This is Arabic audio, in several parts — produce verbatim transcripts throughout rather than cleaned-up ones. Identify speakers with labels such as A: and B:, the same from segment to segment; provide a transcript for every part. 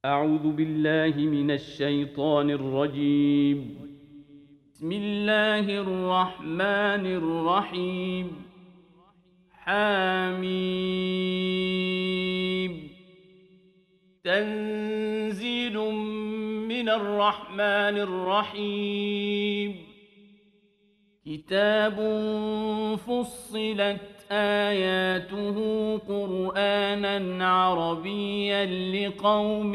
A: أعوذ بالله من الشيطان الرجيم. بسم الله الرحمن الرحيم. حميم. تنزيل من الرحمن الرحيم. كتاب فصلت آياته قرآنًا عربيًّا لقوم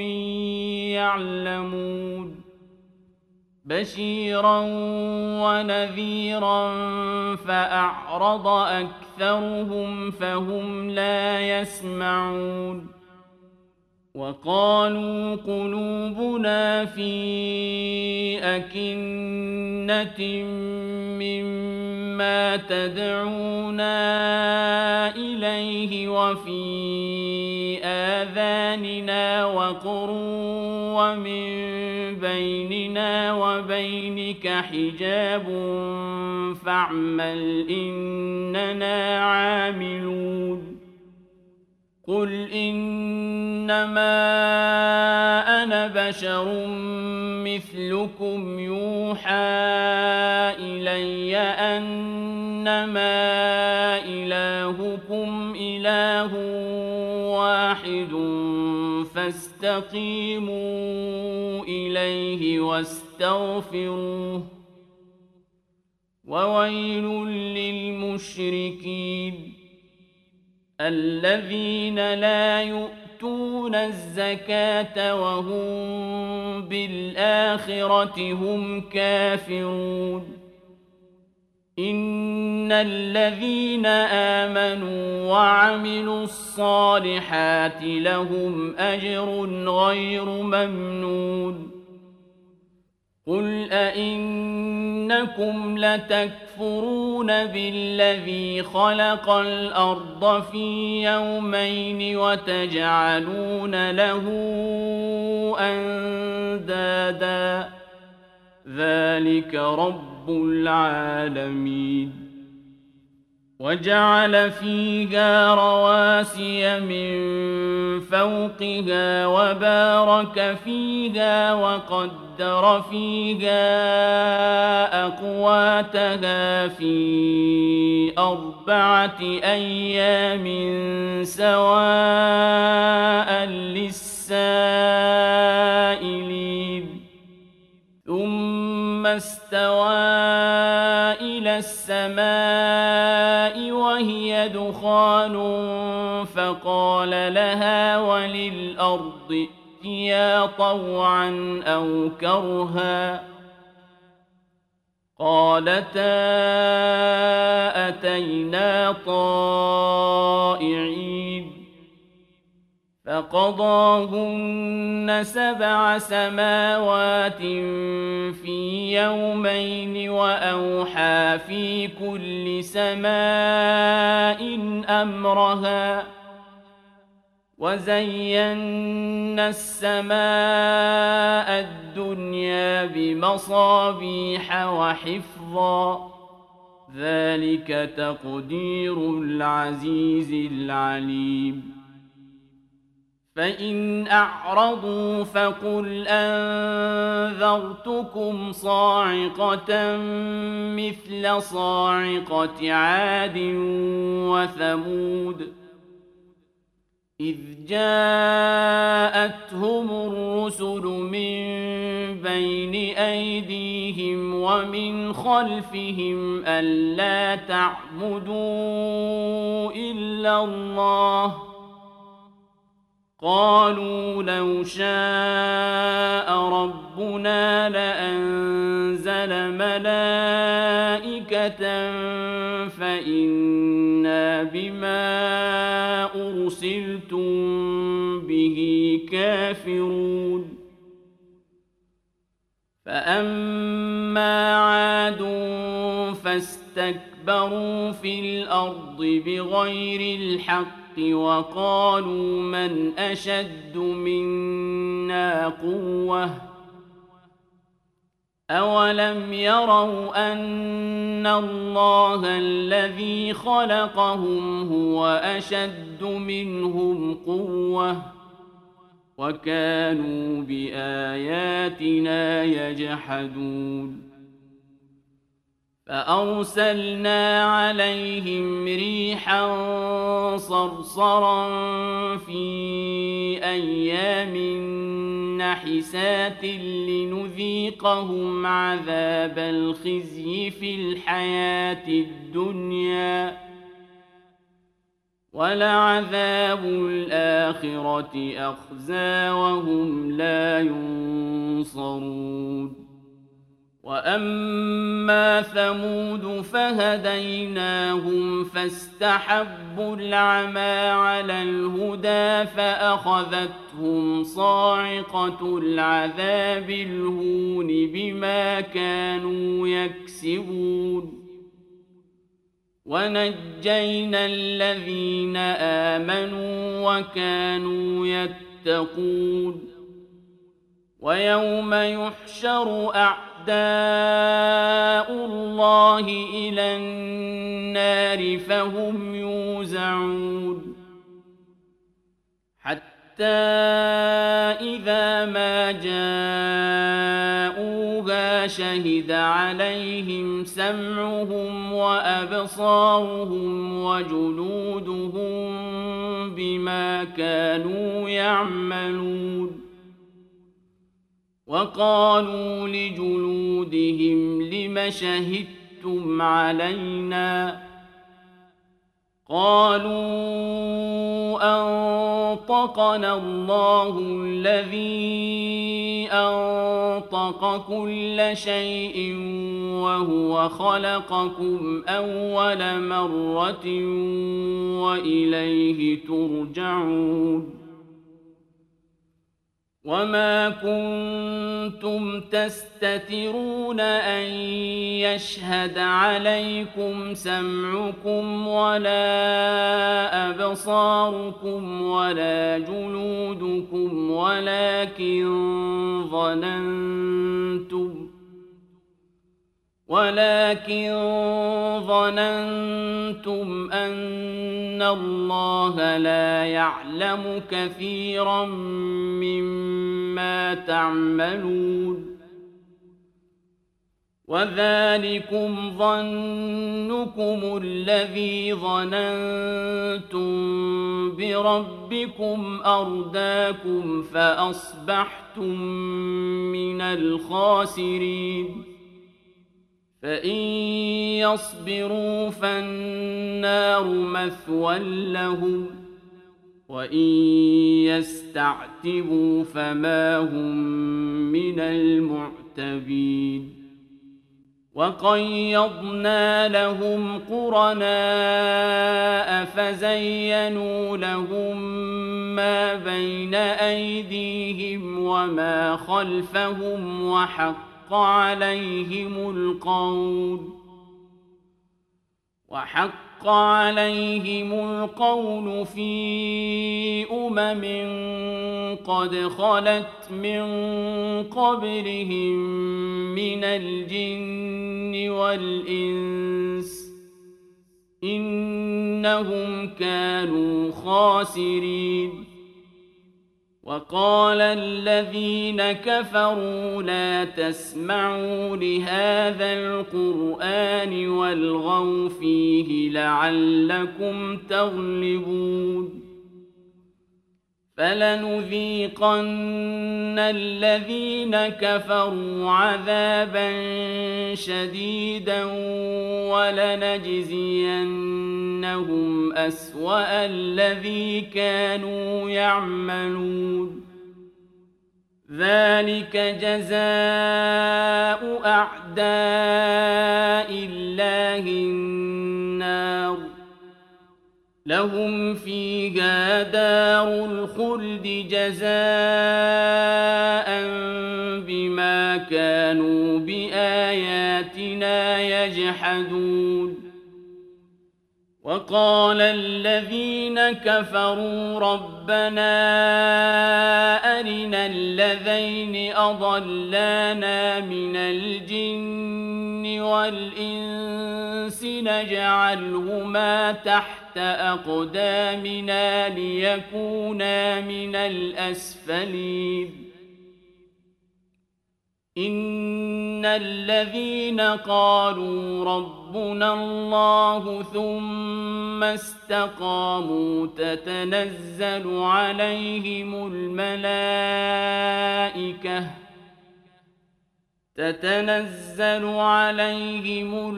A: يعلمون بشيرًا ونذيرًا فأعرض أكثرهم فهم لا يسمعون وقالوا قلوبنا في أكنة مما تدعونا إليه وفي آذاننا وقر ومن بيننا وبينك حجاب فاعمل إننا عاملون قل إنما أنا بشر مثلكم يوحى إلي أنما إلهكم إله واحد فاستقيموا إليه واستغفروه وويل للمشركين الذين لا يؤتون الزكاة وهم بالآخرة هم كافرون إن الذين آمنوا وعملوا الصالحات لهم أجر غير ممنون قل أئنكم لتكفرون بالذي خلق الأرض في يومين وتجعلون له أندادا ذلك رب العالمين وجعل فيها رواسي من فوقها وبارك فيها وقدر فيها أقواتها في أربعة أيام سواء للسائلين ثم استوى إلى السماء وهي دخان فقال لها وللأرض ائتيا طوعا أو كرها قالتا أتينا طائعين فقضاهن سبع سماوات في يومين وأوحى في كل سماء أمرها وزينا السماء الدنيا بمصابيح وحفظا ذلك تقدير العزيز العليم فإن أعرضوا فقل أنذرتكم صاعقة مثل صاعقة عاد وثمود إذ جاءتهم الرسل من بين أيديهم ومن خلفهم ألا تعبدوا إلا الله قالوا لو شاء ربنا لأنزل ملائكة فإنا بما أرسلتم به كافرون فأما عاد فاستكبروا في الأرض بغير الحق وقالوا من أشد منا قوة أولم يروا أن الله الذي خلقهم هو أشد منهم قوة وكانوا بآياتنا يجحدون فأرسلنا عليهم ريحا صرصرا في أيام نحسات لنذيقهم عذاب الخزي في الحياة الدنيا ولعذاب الآخرة أخزى وهم لا ينصرون وأما ثمود فهديناهم فاستحبوا العمى على الهدى فأخذتهم صاعقة العذاب الهون بما كانوا يكسبون ونجينا الذين آمنوا وكانوا يتقون ويوم يحشر أعداء الله إلى النار فهم يوزعون حتى إذا ما جاءوها شهد عليهم سمعهم وأبصارهم وجلودهم بما كانوا يعملون وقالوا لجلودهم لم شهدتم علينا قالوا أنطقنا الله الذي أنطق كل شيء وهو خلقكم أول مرة وإليه ترجعون وما كنتم تستترون أن يشهد عليكم سمعكم ولا أبصاركم ولا جلودكم ولكن ظننتم ولكن ظننتم أن الله لا يعلم كثيرا مما تعملون وذلكم ظنكم الذي ظننتم بربكم أرداكم فأصبحتم من الخاسرين فإن يصبروا فالنار مثوى لهم وإن يستعتبوا فما هم من المعتبين وقيضنا لهم قرناء فزينوا لهم ما بين أيديهم وما خلفهم وحق عليهم القول وحق عليهم القول في أمم قد خلت من قبلهم من الجن والإنس إنهم كانوا خاسرين وقال الذين كفروا لا تسمعوا لهذا القرآن والغوا فيه لعلكم تغلبون فلنذيقن الذين كفروا عذابا شديدا ولنجزينهم أسوأ الذي كانوا يعملون ذلك جزاء أعداء الله النار لهم فيها دار الخلد جزاء بما كانوا بآياتنا يجحدون وقال وقال الذين كفروا ربنا أرنا الذين أضلانا من الجن والإنس نجعلهما تحت أقدامنا ليكونا من الأسفلين إن الذين قالوا ربنا الله ثم استقاموا تتنزل عليهم الملائكة تتنزل عليهم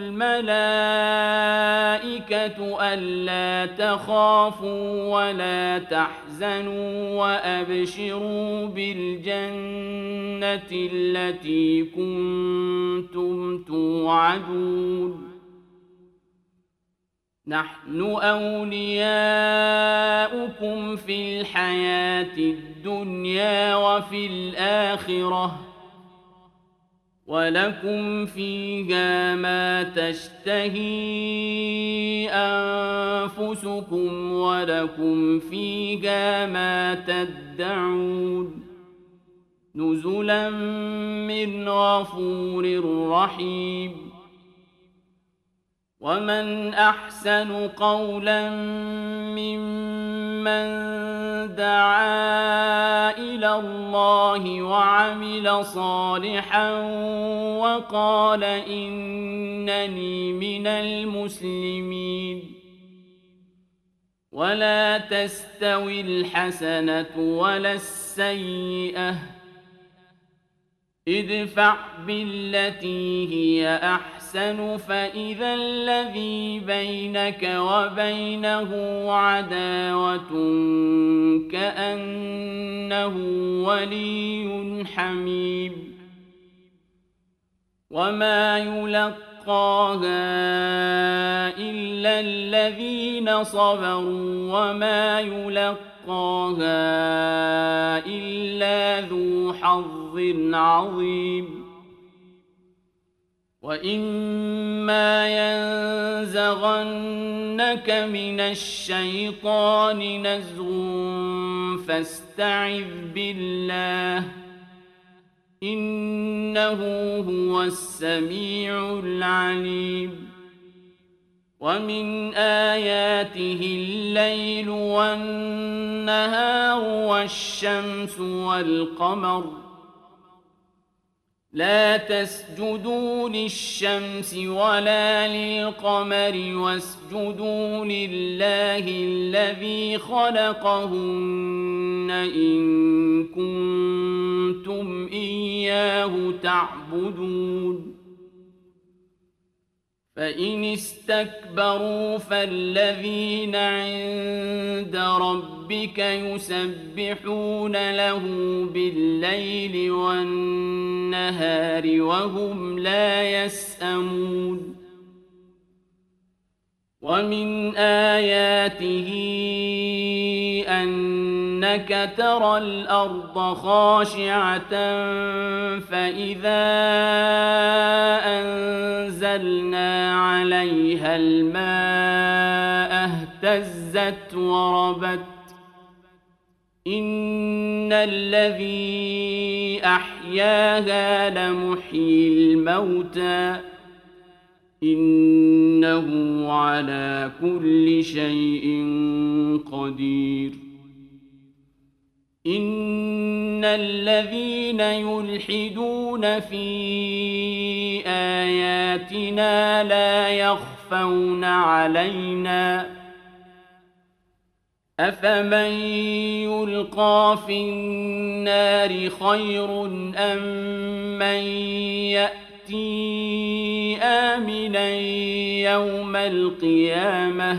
A: الملائكة ألا تخافوا ولا تحزنوا وأبشروا بالجنة التي كنتم توعدون نحن أولياؤكم في الحياة الدنيا وفي الآخرة ولكم فيها ما تشتهي أنفسكم ولكم فيها ما تدعون نزلا من غفور رحيم ومن أحسن قولا ممن دعا إلى الله وعمل صالحا وقال إنني من المسلمين ولا تستوي الحسنة ولا السيئة ادفع بالتي هي أحسن فإذا الذي بينك وبينه عداوة كأنه ولي حميم وما يلقاها إلا الذين صبروا وما يلقاها إلا ذو حظ عظيم وإما ينزغنك من الشيطان نزغ فاستعذ بالله إنه هو السميع العليم ومن آياته الليل والنهار والشمس والقمر لا تسجدوا للشمس ولا للقمر واسجدوا لله الذي خلقهن إن كنتم إياه تعبدون فإن استكبروا فالذين عند ربك يسبحون له بالليل والنهار وهم لا يسأمون ومن آياته أنك ترى الأرض خاشعة فإذا أنزلنا عليها الماء اهتزت وربت إن الذي أحياها لمحيي الموتى إنه على كل شيء قدير إن الذين يلحدون في آياتنا لا يخفون علينا أفمن يلقى في النار خير أم من يأتي آمنا يوم القيامة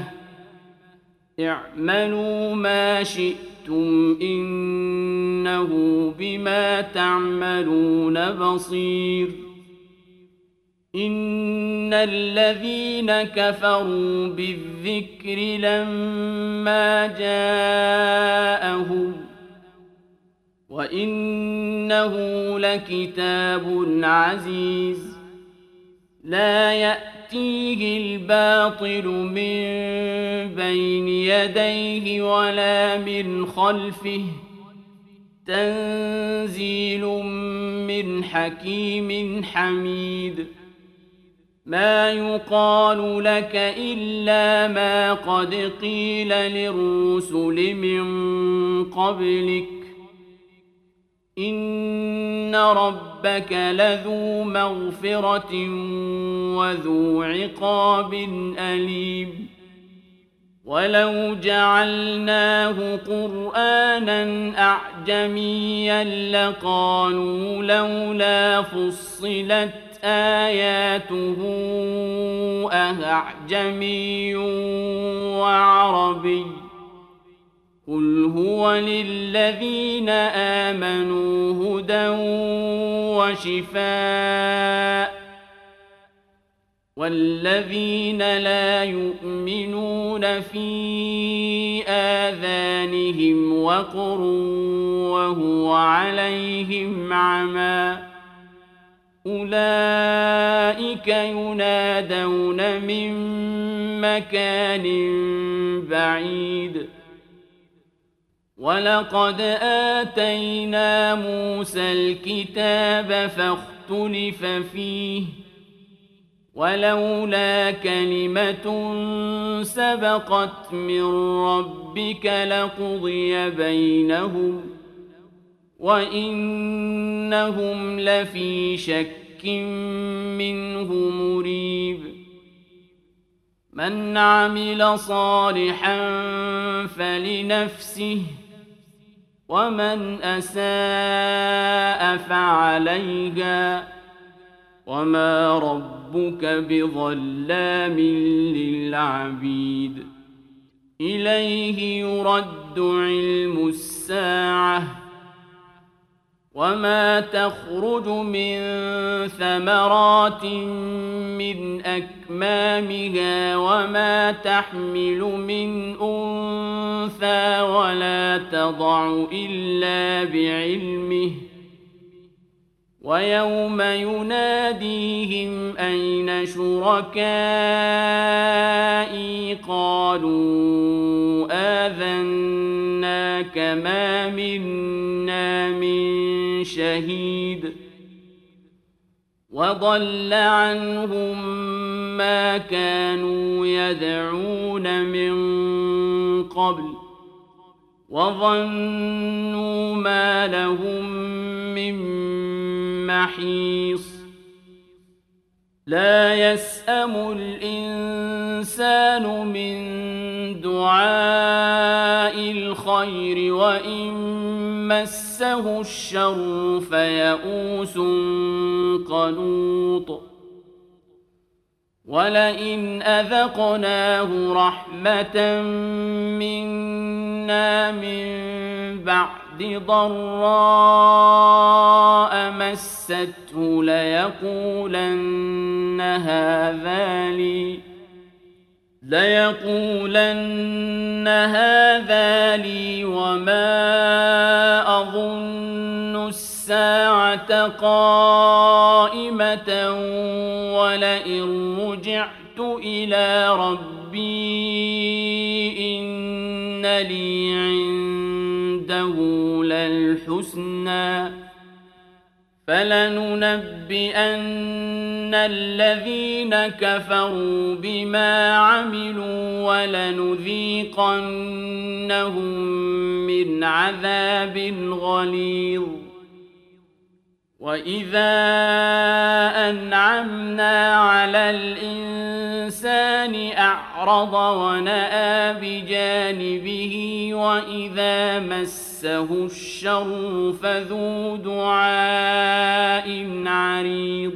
A: اعملوا ما شئتم إنه بما تعملون بصير إن الذين كفروا بالذكر لما جاءهم وإنه لكتاب عزيز لا يأتي يأتيه الباطل من بين يديه ولا من خلفه تنزيل من حكيم حميد ما يقال لك إلا ما قد قيل للرسل من قبلك إن ربك لذو مغفرة وذو عقاب أليم ولو جعلناه قرآنا أعجميا لقالوا لولا فصلت آياته أأعجمي وعربي قل هو للذين آمنوا هدى وشفاء والذين لا يؤمنون في آذانهم وقر وهو عليهم عمى أولئك ينادون من مكان بعيد ولقد آتينا موسى الكتاب فاختلف فيه ولولا كلمة سبقت من ربك لقضي بينهم وإنهم لفي شك منه مريب من عمل صالحا فلنفسه ومن أساء فعليها وما ربك بظلام للعبيد إليه يرد علم الساعة وما تخرج من ثمرات من أكمامها وما تحمل من أنثى ولا تضع إلا بعلمه ويوم يناديهم أين شركائي قالوا آذناك ما منا من شهيد وضل عنهم ما كانوا يدعون من قبل وظنوا ما لهم من محيص لا يسأم الإنسان من دعاء الخير وإن مسه الشر فيئوس قنوط ولئن أذقناه رحمة منا من بعد ضراء مسته ليقولن هذا لي ليقولن هذا لي وما أظن الساعة قائمة ولئن رجعت إلى ربي إن لي عنده للحسنى فلننبئن الذين كفروا بما عملوا ولنذيقنهم من عذاب غليظ وإذا أنعمنا على الإنسان أعرض ونأى بجانبه وإذا مسه الشر فذو دعاء عريض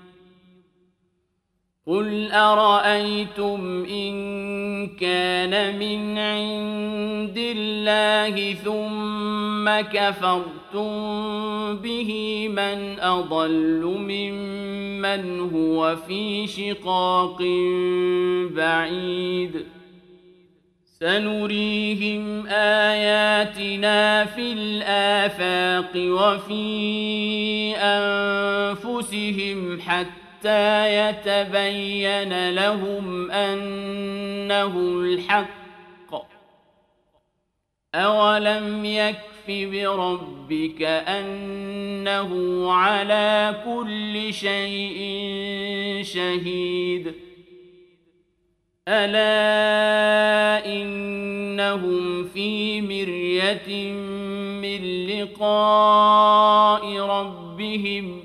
A: قل أرأيتم إن كان من عند الله ثم كفرتم به من أضل ممن هو في شقاق بعيد سنريهم آياتنا في الآفاق وفي أنفسهم حتى حتى يتبين لهم أنه الحق. أولم يكف بربك أنه على كل شيء شهيد. ألا إنهم في مرية من لقاء ربهم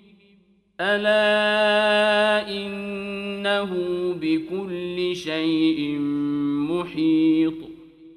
A: ألا إنه بكل شيء محيط.